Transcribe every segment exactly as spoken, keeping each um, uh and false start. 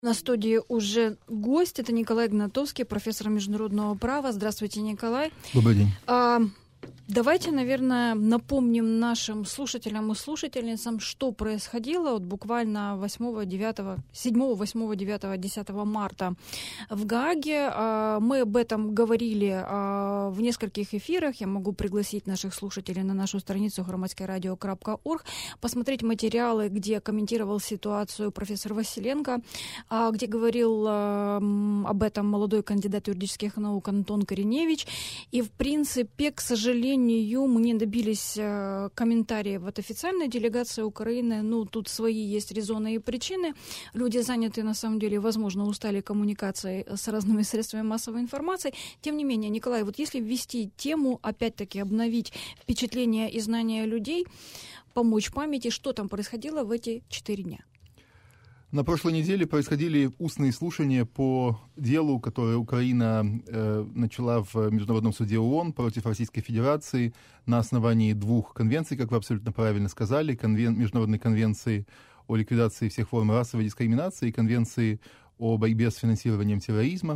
На студии уже гость. Это Николай Гнатовский, профессор международного права. Здравствуйте, Николай. Добрый день. А, давайте, наверное, напомним нашим слушателям и слушательницам, что происходило вот буквально восьмого, девятого, седьмого, восьмого, девятого, десятого марта в Гааге. А, мы об этом говорили а, в нескольких эфирах. Я могу пригласить наших слушателей на нашу страницу громадское радио точка орг, посмотреть материалы, где комментировал ситуацию профессор Василенко, а, где говорил а, об этом молодой кандидат юридических наук Антон Кореневич. И, в принципе, к сожалению, мы не добились э, комментариев от официальной делегации Украины. Ну, тут свои есть резоны и причины. Люди заняты, на самом деле, возможно, устали коммуникацией с разными средствами массовой информации. Тем не менее, Николай, вот если ввести тему, опять-таки обновить впечатления и знания людей, помочь памяти, что там происходило в эти четыре дня? На прошлой неделе происходили устные слушания по делу, которое Украина э, начала в Международном суде ООН против Российской Федерации на основании двух конвенций, как вы абсолютно правильно сказали, конвен... Международной конвенции о ликвидации всех форм расовой дискриминации и конвенции о борьбе с финансированием терроризма.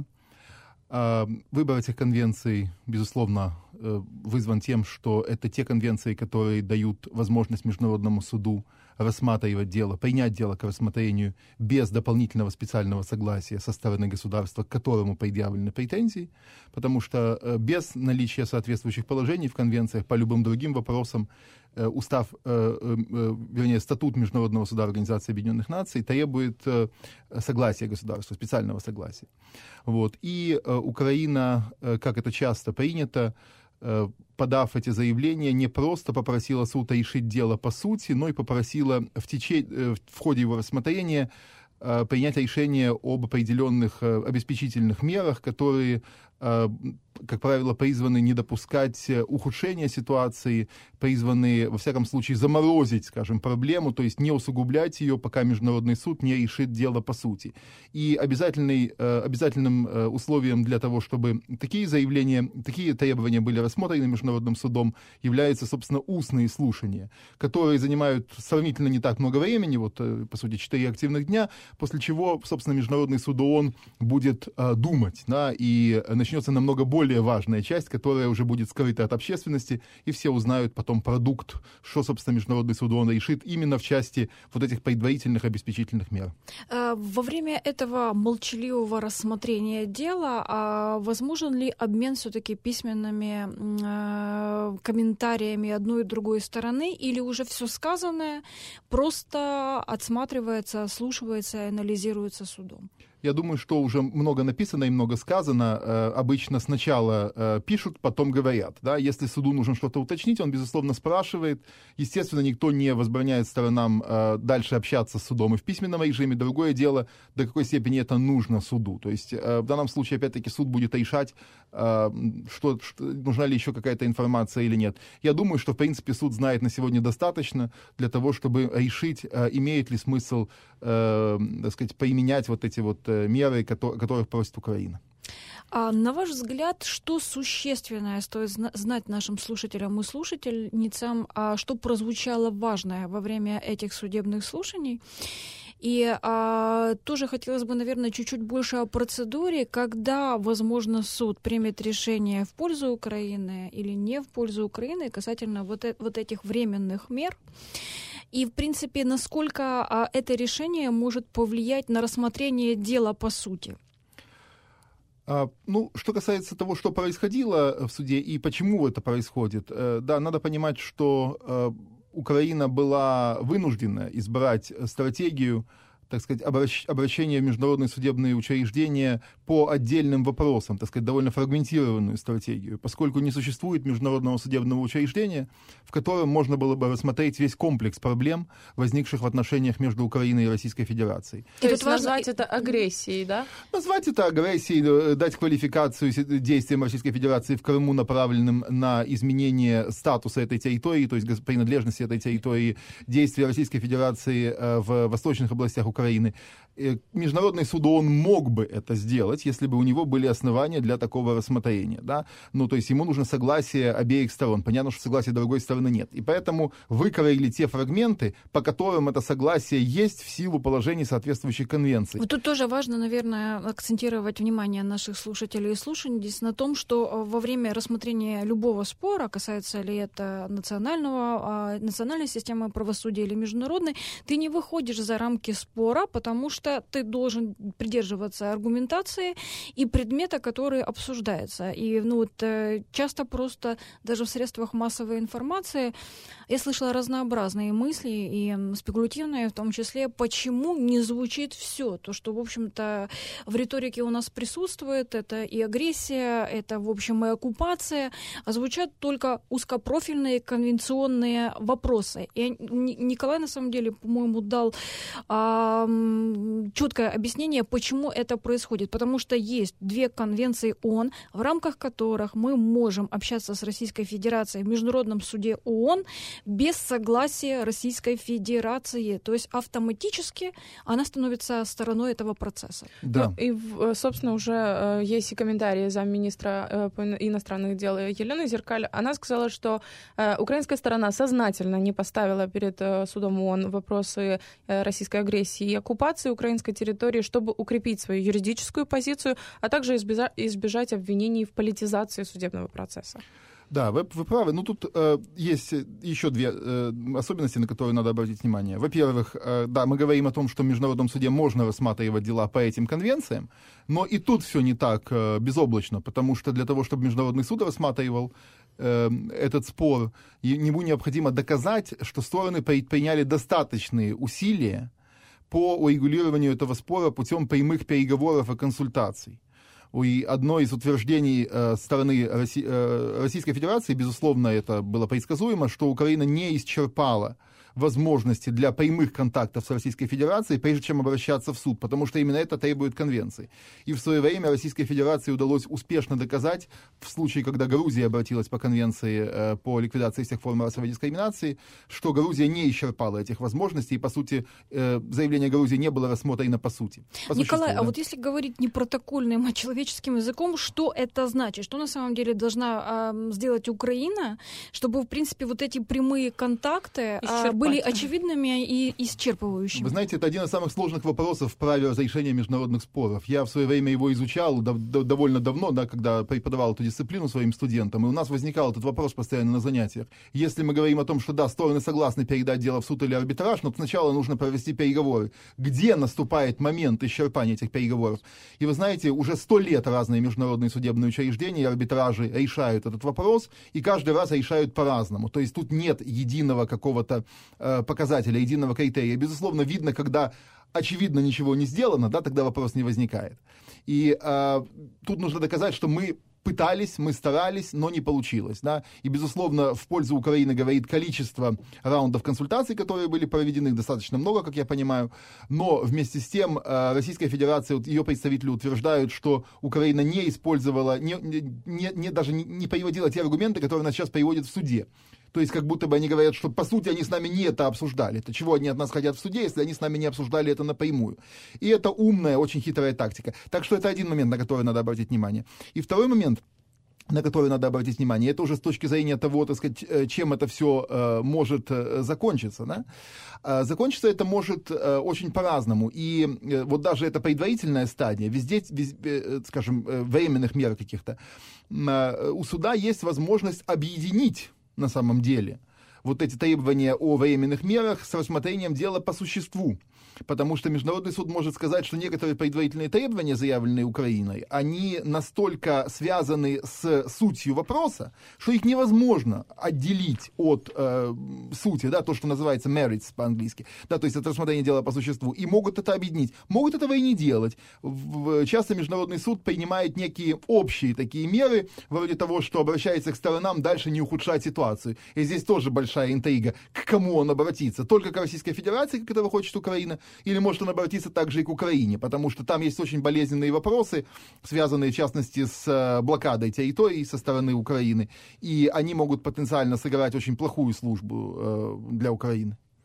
А выбор этих конвенций, безусловно, вызван тем, что это те конвенции, которые дают возможность Международному суду рассматривать дело, принять дело к рассмотрению без дополнительного специального согласия со стороны государства, к которому предъявлены претензии, потому что без наличия соответствующих положений в конвенциях по любым другим вопросам устав, вернее, статут Международного суда Организации Объединенных Наций требует согласия государства, специального согласия. Вот. И Украина, как это часто принято, подав эти заявления, не просто попросила суд решить дело по сути, но и попросила в, тече... в ходе его рассмотрения принять решение об определенных обеспечительных мерах, которые, как правило, призваны не допускать ухудшения ситуации, призваны, во всяком случае, заморозить, скажем, проблему, то есть не усугублять ее, пока Международный суд не решит дело по сути. И обязательный, обязательным условием для того, чтобы такие заявления, такие требования были рассмотрены Международным судом, являются, собственно, устные слушания, которые занимают сравнительно не так много времени, вот, по сути, четыре активных дня, после чего, собственно, Международный суд ООН будет э, думать, да, и начнется намного более важная часть, которая уже будет скрыта от общественности, и все узнают потом продукт, что, собственно, Международный суд ООН решит именно в части вот этих предварительных обеспечительных мер. Во время этого молчаливого рассмотрения дела, а возможен ли обмен все-таки письменными э, комментариями одной и другой стороны, или уже все сказанное просто отсматривается, ослушивается, анализируется судом? Я думаю, что уже много написано и много сказано. Э, обычно сначала э, пишут, потом говорят. Да? Если суду нужно что-то уточнить, он, безусловно, спрашивает. Естественно, никто не возбраняет сторонам э, дальше общаться с судом и в письменном режиме. Другое дело, до какой степени это нужно суду. То есть э, в данном случае, опять-таки, суд будет решать, э, что, что, нужна ли еще какая-то информация или нет. Я думаю, что, в принципе, суд знает на сегодня достаточно для того, чтобы решить, э, имеет ли смысл, э, так сказать, применять вот эти вот меры, которых просит Украина. А на ваш взгляд, что существенное стоит знать нашим слушателям и слушательницам, а что прозвучало важное во время этих судебных слушаний? И а, тоже хотелось бы, наверное, чуть-чуть больше о процедуре, когда, возможно, суд примет решение в пользу Украины или не в пользу Украины касательно вот, э- вот этих временных мер. И, в принципе, насколько а, это решение может повлиять на рассмотрение дела по сути? А, ну, что касается того, что происходило в суде и почему это происходит, э, да, надо понимать, что э, Украина была вынуждена избрать стратегию, так сказать, обращ, обращения в международные судебные учреждения по отдельным вопросам, так сказать, довольно фрагментированную стратегию, поскольку не существует международного судебного учреждения, в котором можно было бы рассмотреть весь комплекс проблем, возникших в отношениях между Украиной и Российской Федерацией. То есть назвать это агрессией, да? Назвать это агрессией, дать квалификацию действиям Российской Федерации в Крыму, направленным на изменение статуса этой территории, то есть принадлежности этой территории, действия Российской Федерации в восточных областях Украины, Украины. Международный суд ООН мог бы это сделать, если бы у него были основания для такого рассмотрения, да, ну, то есть ему нужно согласие обеих сторон, понятно, что согласия другой стороны нет, и поэтому выкроили те фрагменты, по которым это согласие есть в силу положений соответствующих конвенций. Вот тут тоже важно, наверное, акцентировать внимание наших слушателей и слушательниц на том, что во время рассмотрения любого спора, касается ли это национального, национальной системы правосудия или международной, ты не выходишь за рамки спора, потому что ты должен придерживаться аргументации и предмета, который обсуждается. И ну, вот, часто просто даже в средствах массовой информации я слышала разнообразные мысли, и спекулятивные в том числе, почему не звучит все. То, что, в общем-то, в риторике у нас присутствует, это и агрессия, это, в общем, и оккупация, а звучат только узкопрофильные конвенционные вопросы. И Николай, на самом деле, по-моему, дал а, четкое объяснение, почему это происходит. Потому что есть две конвенции ООН, в рамках которых мы можем общаться с Российской Федерацией в Международном суде ООН без согласия Российской Федерации. То есть автоматически она становится стороной этого процесса. Да. Ну, и, собственно, уже есть и комментарии замминистра по иностранных дел Елены Зеркаль. Она сказала, что украинская сторона сознательно не поставила перед судом ООН вопросы российской агрессии и оккупации украинской территории, чтобы укрепить свою юридическую позицию, а также избежать, избежать обвинений в политизации судебного процесса. Да, вы, вы правы. Ну, тут э, есть еще две э, особенности, на которые надо обратить внимание. Во-первых, э, да, мы говорим о том, что в Международном суде можно рассматривать дела по этим конвенциям, но и тут все не так э, безоблачно, потому что для того, чтобы Международный суд рассматривал э, этот спор, ему необходимо доказать, что стороны предприняли достаточные усилия по урегулированию этого спора путем прямых переговоров и консультаций. И одно из утверждений э, стороны Росси- э, Российской Федерации, безусловно, это было предсказуемо, что Украина не исчерпала возможности для прямых контактов с Российской Федерацией, прежде чем обращаться в суд, потому что именно это требует конвенции. И в свое время Российской Федерации удалось успешно доказать, в случае, когда Грузия обратилась по конвенции э, по ликвидации всех форм расовой дискриминации, что Грузия не исчерпала этих возможностей, и, по сути, э, заявление Грузии не было рассмотрено по сути. По Николай, да. а вот если говорить не протокольным, а человеческим языком, что это значит? Что на самом деле должна э, сделать Украина, чтобы, в принципе, вот эти прямые контакты э, были очевидными и исчерпывающими? Вы знаете, это один из самых сложных вопросов в праве разрешения международных споров. Я в свое время его изучал дов- дов- довольно давно, да, когда преподавал эту дисциплину своим студентам, и у нас возникал этот вопрос постоянно на занятиях. Если мы говорим о том, что да, стороны согласны передать дело в суд или арбитраж, но сначала нужно провести переговоры. Где наступает момент исчерпания этих переговоров? И вы знаете, уже сто лет разные международные судебные учреждения и арбитражи решают этот вопрос, и каждый раз решают по-разному. То есть тут нет единого какого-то э, показателя, единого критерия. Безусловно, видно, когда очевидно ничего не сделано, да, тогда вопрос не возникает. И э, тут нужно доказать, что мы пытались, мы старались, но не получилось. Да? И, безусловно, в пользу Украины говорит количество раундов консультаций, которые были проведены, достаточно много, как я понимаю. Но вместе с тем Российская Федерация, ее представители утверждают, что Украина не использовала, не, не, не, даже не, не приводила те аргументы, которые она сейчас приводит в суде. То есть как будто бы они говорят, что по сути они с нами не это обсуждали. То чего они от нас хотят в суде, если они с нами не обсуждали это напрямую. И это умная, очень хитрая тактика. Так что это один момент, на который надо обратить внимание. И второй момент, на который надо обратить внимание, это уже с точки зрения того, так сказать, чем это все э, может э, закончиться. Да? Э, закончиться это может э, очень по-разному. И э, вот даже эта предварительная стадия, везде, везде э, скажем, э, временных мер каких-то, э, у суда есть возможность объединить на самом деле вот эти требования о временных мерах с рассмотрением дела по существу. Потому что Международный суд может сказать, что некоторые предварительные требования, заявленные Украиной, они настолько связаны с сутью вопроса, что их невозможно отделить от э, сути, да, то, что называется merits по-английски, да, то есть от рассмотрения дела по существу, и могут это объединить. Могут этого и не делать. В, часто Международный суд принимает некие общие такие меры, вроде того, что обращается к сторонам дальше не ухудшать ситуацию. И здесь тоже большая интрига, к кому он обратится. Только к Российской Федерации, как этого хочет Украина, или может он обратиться также и к Украине, потому что там есть очень болезненные вопросы, связанные, в частности, с блокадой территорий со стороны Украины, и они могут потенциально сыграть очень плохую службу э, для Украины.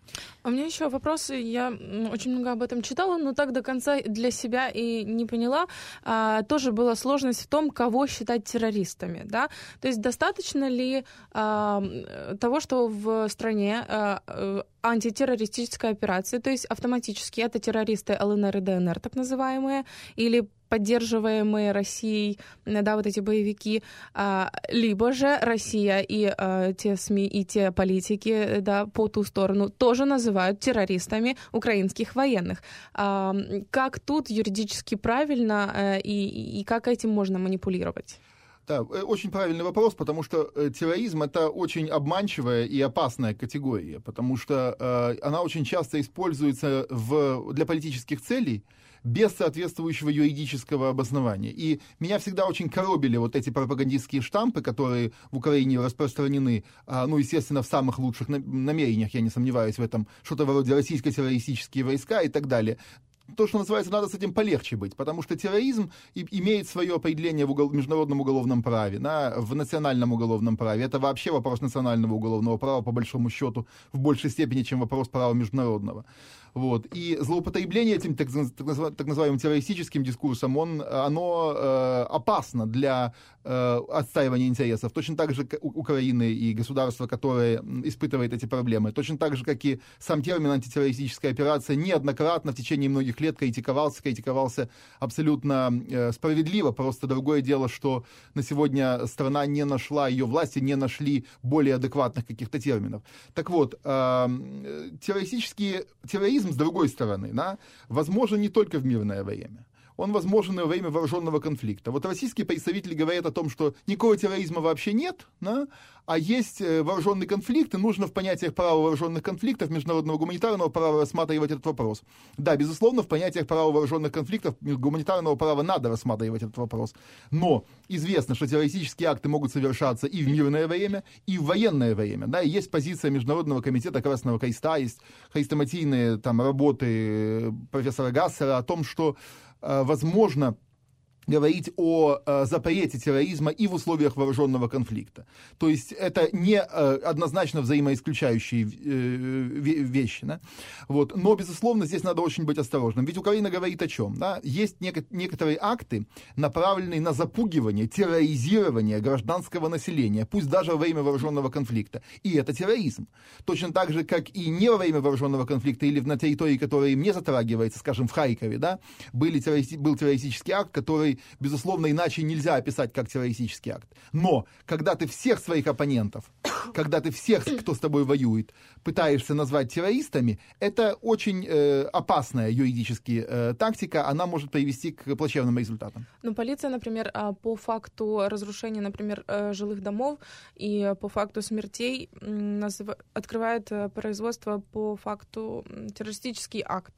А у меня еще вопросы. Я очень много об этом читала, но так до конца для себя и не поняла. А, тоже была сложность в том, кого считать террористами. Да? То есть достаточно ли а, того, что в стране а, антитеррористическая операция, то есть автоматически это террористы ЛНР и ДНР, так называемые, или поддерживаемые Россией, да, вот эти боевики, а, либо же Россия и а, те СМИ, и те политики, да, по ту сторону тоже называют террористами украинских военных. А, как тут юридически правильно а, и, и как этим можно манипулировать? Да, очень правильный вопрос, потому что терроризм — это очень обманчивая и опасная категория, потому что э, она очень часто используется в, для политических целей без соответствующего юридического обоснования. И меня всегда очень коробили вот эти пропагандистские штампы, которые в Украине распространены, э, ну, естественно, в самых лучших намерениях, я не сомневаюсь в этом, что-то вроде российско-террористические войска и так далее. То, что называется, надо с этим полегче быть, потому что терроризм и, имеет свое определение в угол, международном уголовном праве, да, в национальном уголовном праве. Это вообще вопрос национального уголовного права, по большому счету, в большей степени, чем вопрос права международного. Вот. И злоупотребление этим так, так называемым террористическим дискурсом, он, оно э, опасно для э, отстаивания интересов. Точно так же Украины и государства, которое испытывает эти проблемы. Точно так же, как и сам термин антитеррористическая операция неоднократно в течение многих лет критиковался, критиковался абсолютно э, справедливо. Просто другое дело, что на сегодня страна не нашла, ее власти не нашли более адекватных каких-то терминов. Так вот, э, террористический терроризм, с другой стороны, да, возможен не только в мирное время. Он возможен и во время вооруженного конфликта. Вот российские представители говорят о том, что никакого терроризма вообще нет, да, а есть вооруженный конфликт, и нужно в понятиях права вооруженных конфликтов, международного гуманитарного права рассматривать этот вопрос. Да, безусловно, в понятиях права вооруженных конфликтов гуманитарного права надо рассматривать этот вопрос. Но известно, что террористические акты могут совершаться и в мирное время, и в военное время. Да, и есть позиция Международного комитета Красного Креста, есть хрестоматийные там работы профессора Гассера о том, что возможно говорить о э, запрете терроризма и в условиях вооруженного конфликта. То есть это не э, однозначно взаимоисключающие э, вещи. Да? Вот. Но, безусловно, здесь надо очень быть осторожным. Ведь Украина говорит о чем? Да? Есть нек- некоторые акты, направленные на запугивание, терроризирование гражданского населения, пусть даже во время вооруженного конфликта. И это терроризм. Точно так же, как и не во время вооруженного конфликта или на территории, которая им не затрагивается, скажем, в Харькове, да, были террористи- был террористический акт, который, безусловно, иначе нельзя описать как террористический акт. Но когда ты всех своих оппонентов, когда ты всех, кто с тобой воюет, пытаешься назвать террористами, это очень э, опасная юридически э, тактика, она может привести к плачевным результатам. Ну, полиция, например, по факту разрушения, например, жилых домов и по факту смертей назыв... открывает производство по факту террористический акт.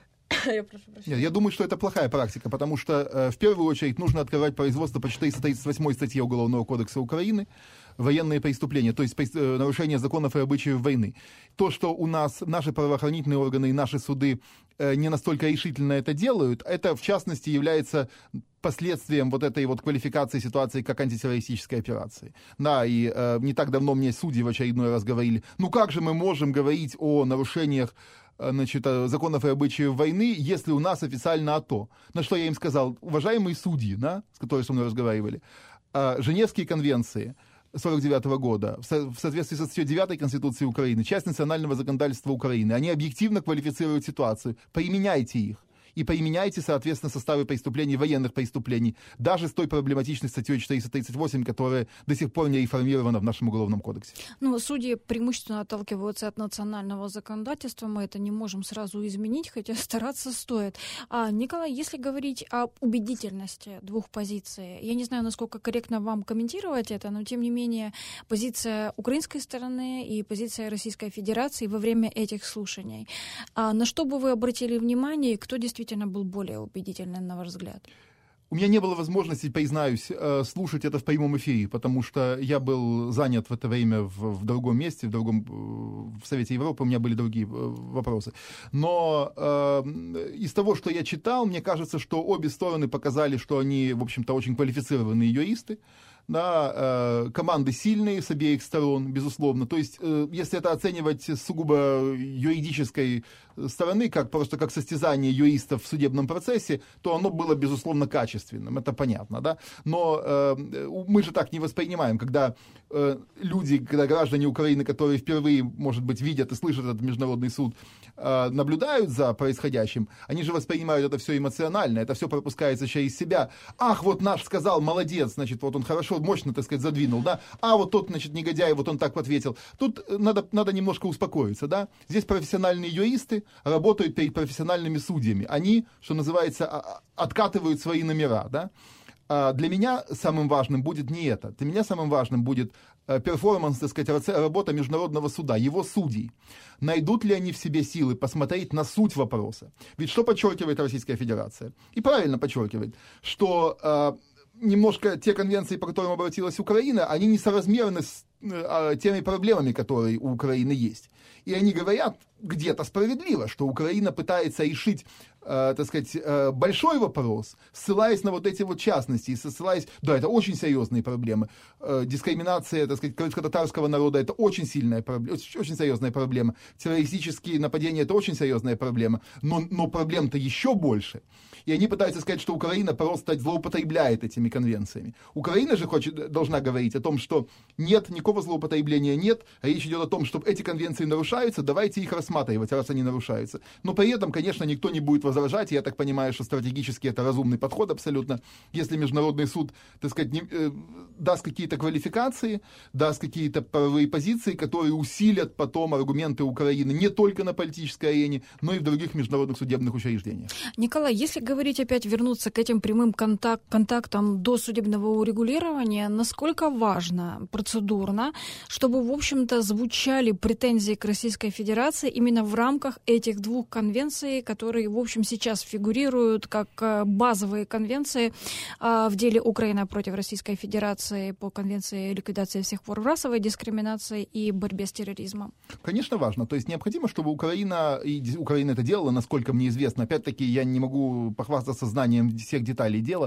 Я прошу прощения. Нет, я думаю, что это плохая практика, потому что э, в первую очередь нужно открывать производство по четыреста тридцать восьмой статье Уголовного кодекса Украины, военные преступления, то есть э, нарушение законов и обычаев войны. То, что у нас наши правоохранительные органы и наши суды э, не настолько решительно это делают, это в частности является последствием вот этой вот квалификации ситуации как антитеррористической операции. Да, и э, не так давно мне судьи в очередной раз говорили, ну как же мы можем говорить о нарушениях, значит, законов и обычаев войны, если у нас официально АТО. На что я им сказал: уважаемые судьи, да, с которыми со мной разговаривали, Женевские конвенции сорок девятого года, в соответствии со статьей девятой Конституции Украины, часть национального законодательства Украины, они объективно квалифицируют ситуацию. Применяйте их. И применяйте, соответственно, составы преступлений, военных преступлений, даже с той проблематичной статьей четыреста тридцать восемь, которая до сих пор не реформирована в нашем Уголовном кодексе. Ну, судьи преимущественно отталкиваются от национального законодательства, мы это не можем сразу изменить, хотя стараться стоит. А, Николай, если говорить об убедительности двух позиций, я не знаю, насколько корректно вам комментировать это, но, тем не менее, позиция украинской стороны и позиция Российской Федерации во время этих слушаний. А на что бы вы обратили внимание, кто действительно был более убедительным, на ваш взгляд? У меня не было возможности, признаюсь, слушать это в прямом эфире, потому что я был занят в это время в, в другом месте, в другом в Совете Европы, у меня были другие вопросы. Но э, из того, что я читал, мне кажется, что обе стороны показали, что они, в общем-то, очень квалифицированные юристы. да, э, команды сильные с обеих сторон, безусловно. То есть, э, если это оценивать с сугубо юридической стороны, как просто как состязание юристов в судебном процессе, то оно было, безусловно, качественным, это понятно, да. Но э, мы же так не воспринимаем, когда э, люди, когда граждане Украины, которые впервые, может быть, видят и слышат этот международный суд, э, наблюдают за происходящим, они же воспринимают это все эмоционально, это все пропускается через себя. Ах, вот наш сказал, молодец, значит, вот он хорошо, мощно, так сказать, задвинул, да. А вот тот, значит, негодяй, вот он так ответил. Тут надо, надо немножко успокоиться, да. Здесь профессиональные юристы работают перед профессиональными судьями. Они, что называется, откатывают свои номера, да. А для меня самым важным будет не это. Для меня самым важным будет перформанс, так сказать, работа Международного суда, его судей. Найдут ли они в себе силы посмотреть на суть вопроса? Ведь что подчеркивает Российская Федерация? И правильно подчеркивает, что э, немножко те конвенции, по которым обратилась Украина, они несоразмерны с э, теми проблемами, которые у Украины есть. И они говорят где-то справедливо, что Украина пытается решить, э, так сказать, э, большой вопрос, ссылаясь на вот эти вот частности, и ссылаясь, да, это очень серьезные проблемы. Э, дискриминация, так сказать, крымско-татарского народа, это очень сильная проблема, очень, очень серьезная проблема. Террористические нападения, это очень серьезная проблема. Но, но проблем-то еще больше. И они пытаются сказать, что Украина просто злоупотребляет этими конвенциями. Украина же хочет, должна говорить о том, что нет, никакого злоупотребления нет, речь идет о том, что эти конвенции нарушаются, давайте их рассматривать, раз они нарушаются. Но при этом, конечно, никто не будет возражать, я так понимаю, что стратегически это разумный подход абсолютно. Если Международный суд, так сказать, не, э, даст какие-то квалификации, даст какие-то правовые позиции, которые усилят потом аргументы Украины не только на политической арене, но и в других международных судебных учреждениях. Николай, если говорить опять, вернуться к этим прямым контак- контактам до судебного урегулирования, насколько важно процедурно, чтобы, в общем-то, звучали претензии к Российской Федерации именно в рамках этих двух конвенций, которые, в общем, сейчас фигурируют как базовые конвенции в деле Украины против Российской Федерации по конвенции о ликвидации всех форм расовой дискриминации и борьбе с терроризмом? Конечно, важно. То есть необходимо, чтобы Украина, и Украина это делала, насколько мне известно, опять-таки я не могу похвастаться знанием всех деталей дела,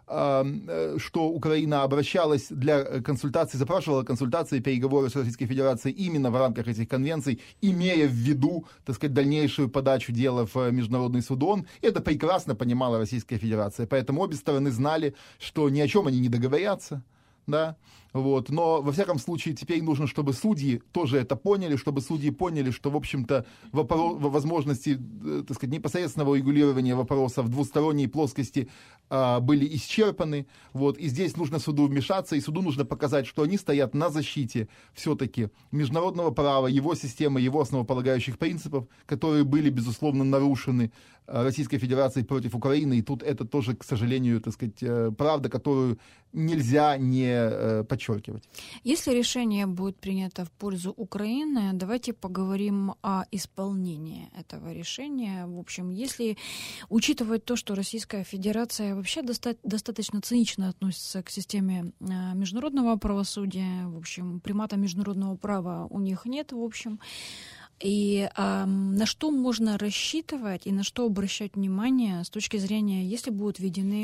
что Украина обращалась для консультаций, запрашивала консультации, переговоры с Российской Федерацией именно в рамках этих конвенций, имея в виду, так сказать, дальнейшую подачу дела в Международный суд ООН. Это прекрасно понимала Российская Федерация. Поэтому обе стороны знали, что ни о чем они не договорятся. Да, вот. Но, во всяком случае, теперь нужно, чтобы судьи тоже это поняли, чтобы судьи поняли, что, в общем-то, вопро- возможности, так сказать, непосредственного регулирования вопроса в двусторонней плоскости а, были исчерпаны. Вот. И здесь нужно суду вмешаться, и суду нужно показать, что они стоят на защите все-таки международного права, его системы, его основополагающих принципов, которые были, безусловно, нарушены Российской Федерацией против Украины. И тут это тоже, к сожалению, так сказать, правда, которую нельзя не подчеркивать. Если решение будет принято в пользу Украины, давайте поговорим о исполнении этого решения. В общем, если учитывать то, что Российская Федерация вообще доста- достаточно цинично относится к системе международного правосудия, в общем, примата международного права у них нет, в общем, и а, на что можно рассчитывать и на что обращать внимание с точки зрения, если будут введены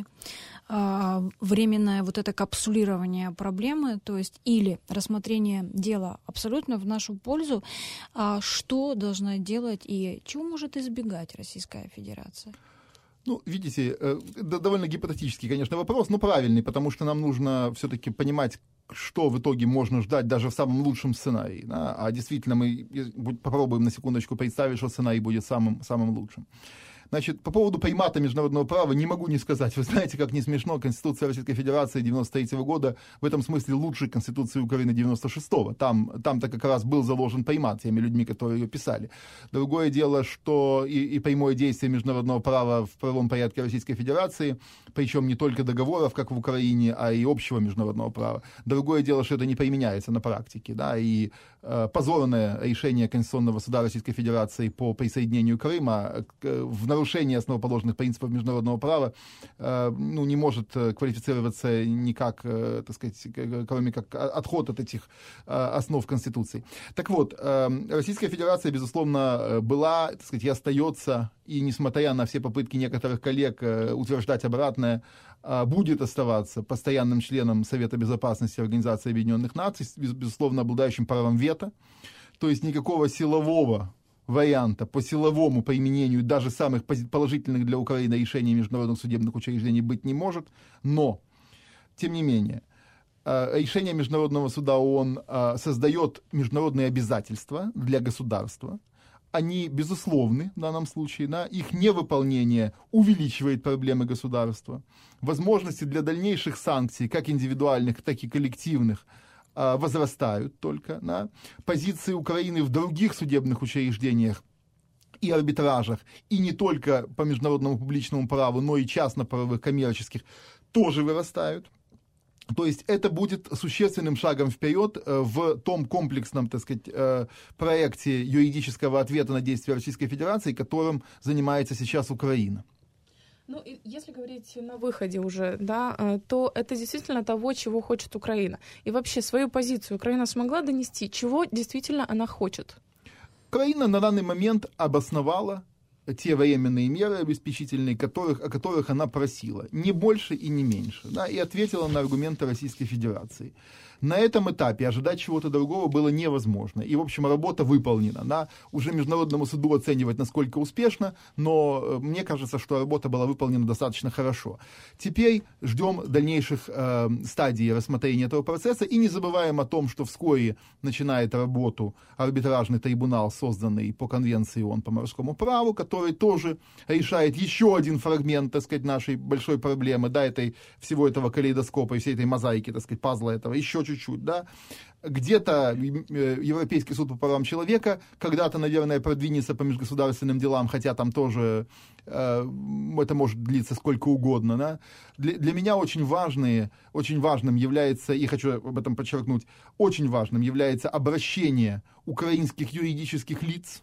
а, временное вот это капсулирование проблемы, то есть или рассмотрение дела абсолютно в нашу пользу, а, что должна делать и чего может избегать Российская Федерация? Ну, видите, довольно гипотетический, конечно, вопрос, но правильный, потому что нам нужно все-таки понимать, что в итоге можно ждать даже в самом лучшем сценарии. Да? А действительно мы попробуем на секундочку представить, что сценарий будет самым, самым лучшим. Значит, по поводу примата международного права не могу не сказать. Вы знаете, как не смешно, Конституция Российской Федерации девяносто третьего года в этом смысле лучше Конституции Украины девяносто шестого. Там, там-то как раз был заложен примат теми людьми, которые ее писали. Другое дело, что и, и прямое действие международного права в правовом порядке Российской Федерации, причем не только договоров, как в Украине, а и общего международного права. Другое дело, что это не применяется на практике. Да, и э, позорное решение Конституционного суда Российской Федерации по присоединению Крыма к, в нарушение основоположных принципов международного права ну, не может квалифицироваться никак, так сказать, кроме как отход от этих основ Конституции. Так вот, Российская Федерация, безусловно, была, так сказать, и остается, и несмотря на все попытки некоторых коллег утверждать обратное, будет оставаться постоянным членом Совета Безопасности Организации Объединенных Наций, безусловно, обладающим правом вето. То есть никакого силового варианта по силовому применению даже самых положительных для Украины решений международных судебных учреждений быть не может. Но, тем не менее, решение Международного суда ООН создает международные обязательства для государства. Они безусловны в данном случае, да, их невыполнение увеличивает проблемы государства. Возможности для дальнейших санкций, как индивидуальных, так и коллективных, возрастают только. Да. Позиции Украины в других судебных учреждениях и арбитражах, и не только по международному публичному праву, но и частно-правовых, коммерческих, тоже вырастают. То есть это будет существенным шагом вперед в том комплексном, так сказать, проекте юридического ответа на действия Российской Федерации, которым занимается сейчас Украина. Ну, и если говорить на выходе уже, да, то это действительно того, чего хочет Украина. И вообще свою позицию Украина смогла донести, чего действительно она хочет? Украина на данный момент обосновала те временные меры обеспечительные, которых, о которых она просила, не больше и не меньше, да, и ответила на аргументы Российской Федерации. На этом этапе ожидать чего-то другого было невозможно. И, в общем, работа выполнена. Да. Уже Международному суду оценивать, насколько успешно, но мне кажется, что работа была выполнена достаточно хорошо. Теперь ждем дальнейших э, стадий рассмотрения этого процесса и не забываем о том, что вскоре начинает работу арбитражный трибунал, созданный по Конвенции ООН по морскому праву, который тоже решает еще один фрагмент, так сказать, нашей большой проблемы, да, этой, всего этого калейдоскопа и всей этой мозаики, так сказать, пазла этого, еще чуть-чуть, да. Где-то Европейский суд по правам человека когда-то, наверное, продвинется по межгосударственным делам, хотя там тоже э, это может длиться сколько угодно, да. Для, для меня очень важные, очень важным является, и хочу об этом подчеркнуть, очень важным является обращение украинских юридических лиц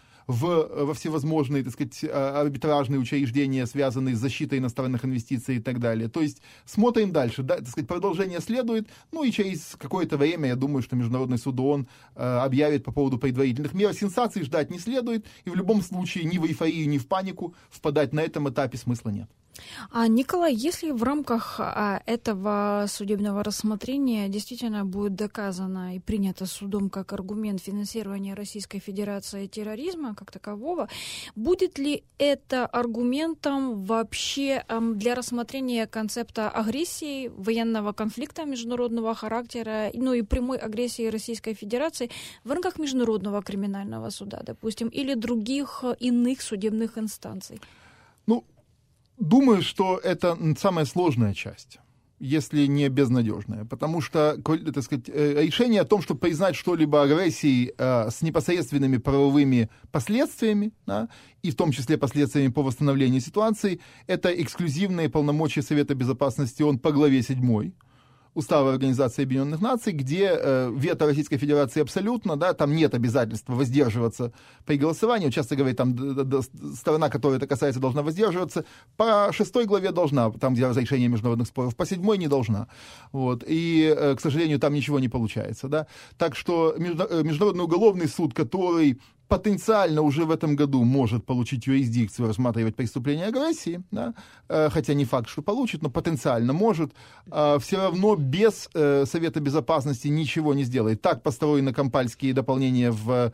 в, во всевозможные, так сказать, арбитражные учреждения, связанные с защитой иностранных инвестиций и так далее. То есть смотрим дальше, да, так сказать, продолжение следует, ну и через какое-то время, я думаю, что Международный суд ООН э, объявит по поводу предварительных мер. Сенсаций ждать не следует, и в любом случае ни в эйфорию, ни в панику впадать на этом этапе смысла нет. А, Николай, если в рамках а, этого судебного рассмотрения действительно будет доказано и принято судом как аргумент финансирования Российской Федерации терроризма как такового, будет ли это аргументом вообще эм, для рассмотрения концепта агрессии, военного конфликта международного характера, ну и прямой агрессии Российской Федерации в рамках Международного криминального суда, допустим, или других иных судебных инстанций? Ну, думаю, что это самая сложная часть, если не безнадежная, потому что, так сказать, решение о том, чтобы признать что-либо агрессией э, с непосредственными правовыми последствиями, да, и в том числе последствиями по восстановлению ситуации, это эксклюзивные полномочия Совета Безопасности ООН по главе седьмой Устава Организации Объединенных Наций, где э, вето Российской Федерации абсолютно, да, там нет обязательства воздерживаться при голосовании. Часто говорят, там д- д- сторона, которой это касается, должна воздерживаться. По шестой главе должна, там, где разрешение международных споров, по седьмой не должна. Вот. И, э, к сожалению, там ничего не получается. Да. Так что между, Международный уголовный суд, который потенциально уже в этом году может получить юрисдикцию, рассматривать преступления агрессии, да, хотя не факт, что получит, но потенциально может, все равно без Совета Безопасности ничего не сделает. Так построены кампальские дополнения в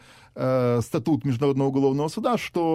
статут Международного уголовного суда,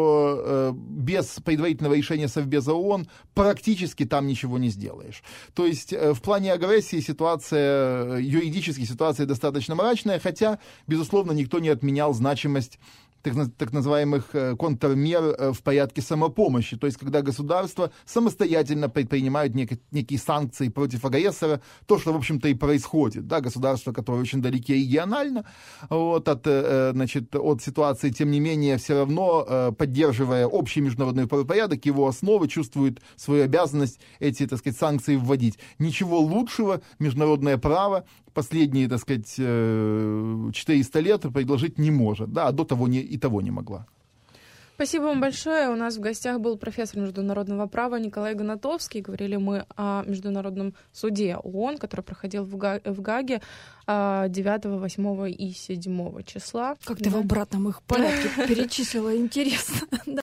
что без предварительного решения Совбеза ООН практически там ничего не сделаешь. То есть в плане агрессии ситуация, юридически ситуация достаточно мрачная, хотя, безусловно, никто не отменял значимость так, так называемых контрмер в порядке самопомощи, то есть когда государства самостоятельно предпринимают нек- некие санкции против агрессора, то, что, в общем-то, и происходит. Да, государства, которые очень далеки регионально вот, от, значит, от ситуации, тем не менее, все равно, поддерживая общий международный правопорядок, его основы, чувствуют свою обязанность эти, так сказать, санкции вводить. Ничего лучшего международное право последние, так сказать, четыреста лет предложить не может, да, а до того не, и того не могла. Спасибо вам большое. У нас в гостях был профессор международного права Николай Гонатовский. Говорили мы о Международном суде ООН, который проходил в, Га- в Гааге девятого, восьмого и седьмого числа. Как ты в обратном их порядке перечислила, интересно.